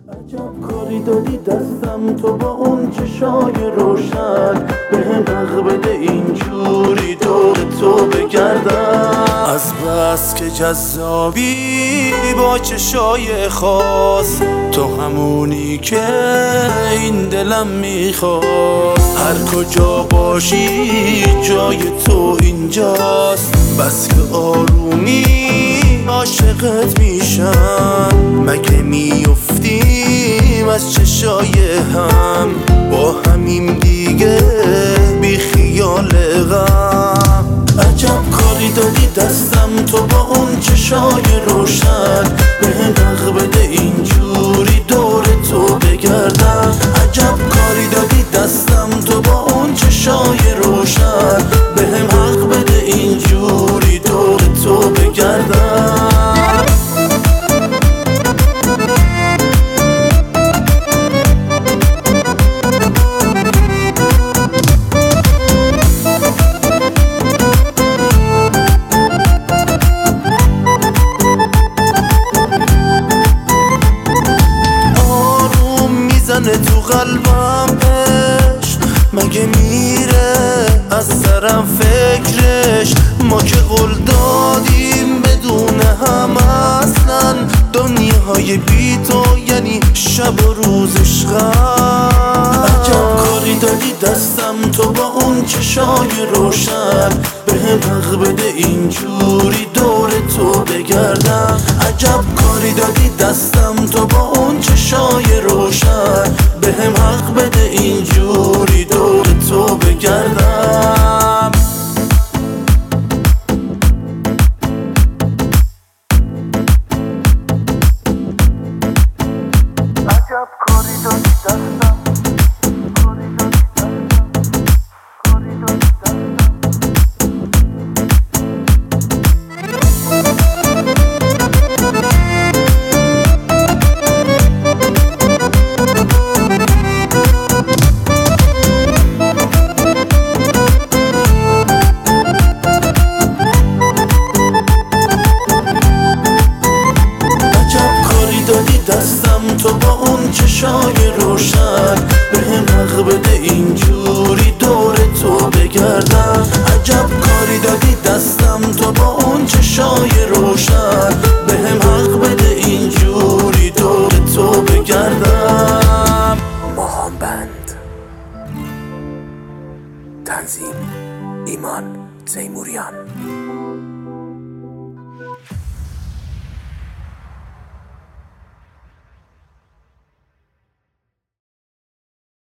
عجب کاری دادی دستم تو با اون چشای روشن، بهم حق بده اینجوری دور تو بگردم. از بس که جذابی با چشای خاص، تو همونی که این دلم میخواست. هر کجا باشی جای تو اینجاست، بس که آرومی عاشقت میشم. مگه میافتیم از چشای هم، با همیم دیگه بی خیال غم. عجب کاری دادی دستم تو با اون چشای روشن، بهم حق بده اینجوری دور تو بگردم. عجب کاری دادی دستم تو با اون چشای روشن، بهم حق بده اینجوری دور تو بگردم. تو قلبم عشق مگه میره از سرم فکرش؟ ما که قول دادیم بدون هم اصلا، دنیای بی تو یعنی شب و روز عشقم. عجب کاری دادی دستم تو با اون چشای روشن، بهم حق بده اینجوری دور تو بگردم. عجب کاری دادی دستم تو با اون چشای روشن، بهم حق بده اینجوری دور تو بگردم. عجب کاری دادی دستم، کاری دادی دستم، کاری دادی دستم. دستم تو با اون چشای روشن، بهم حق بده اینجوری دور